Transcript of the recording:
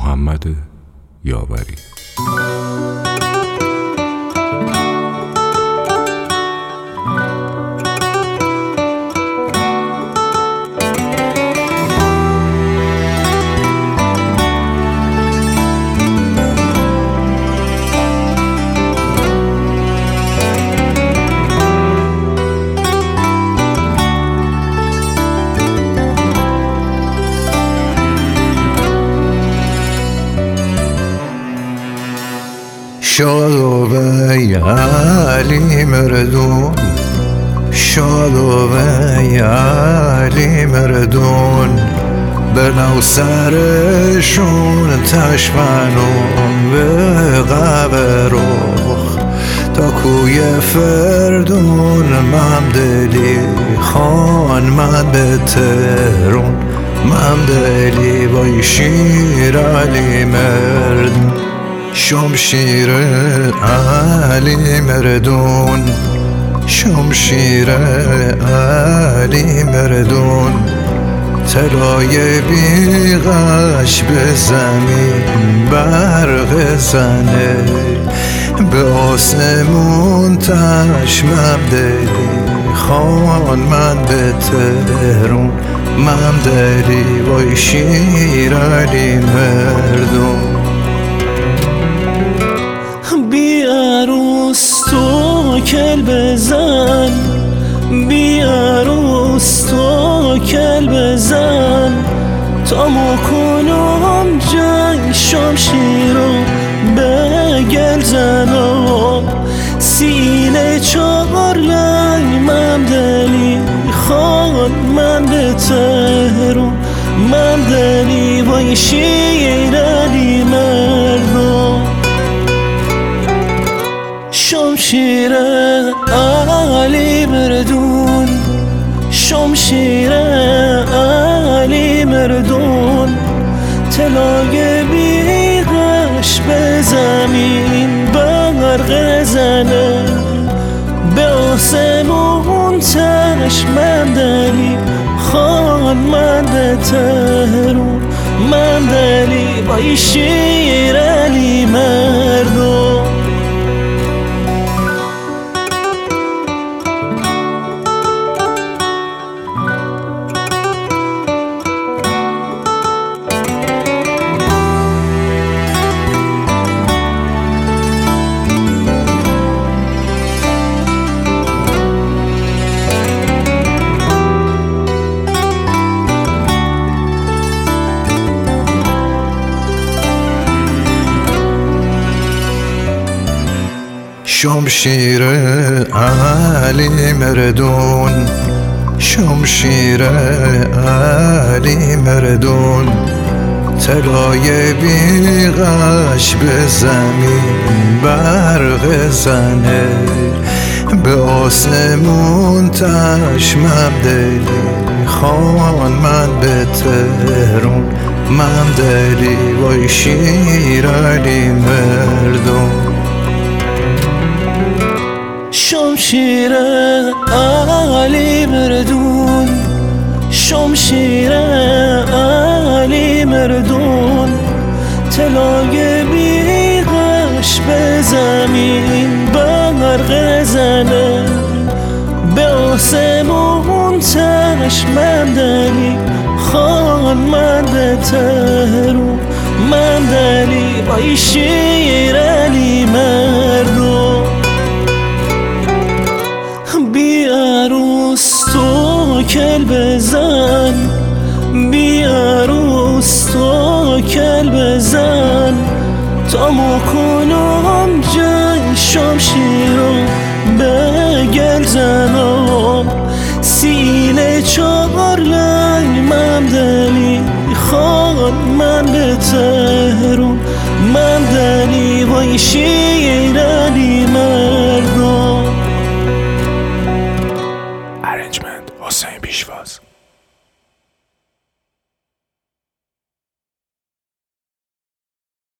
محمد یاوری. شادو علی مردون، شادو علی مردون، بنو سرشون تشمنون به قبروخ تا کوی فردون ممدلی خان من به تهرون ممدلی بای شیر علی مردون شمشیر علی مردون شمشیر علی مردون طلای بیغش به زمین برق زنه به آسمون تشمم دلی خان من به تهرون ممدلی وای شیر علی مردون بی عروس تو کل بزن بی عروس تو کل بزن تا مکنم جنگ شمشیرو بگل زنم سینه چهار لنگ ممدلی خان من به تهرون ممدلی وای شیر علی مردم شمشیر علی مردون شمشیر علی مردون طلای بیغش به زمین برق زنه به آسمون تشمم دلی خان من به تهرون ممدلی وای شیر علی مردون شمشیر علی مردون شمشیر علی مردون طلای بیغش به زمین برق زنه به آسمون تشمم دلی خان من به تهرون ممدلی وای شیر علی مردون شمشیر علی مردون شمشیر علی مردون طلای بیغش به زمین برق زنه به آسمون تشمم دلی خان من به تهرون ممدلی وای شیر علی مردون بی عروس تو کل بزن بی عروس تو کل بزن تا مکنم جنگ شمشیرو بگل زنم سینه چهار لنگ ممدلی خان من به تهرون ممدلی وای شیر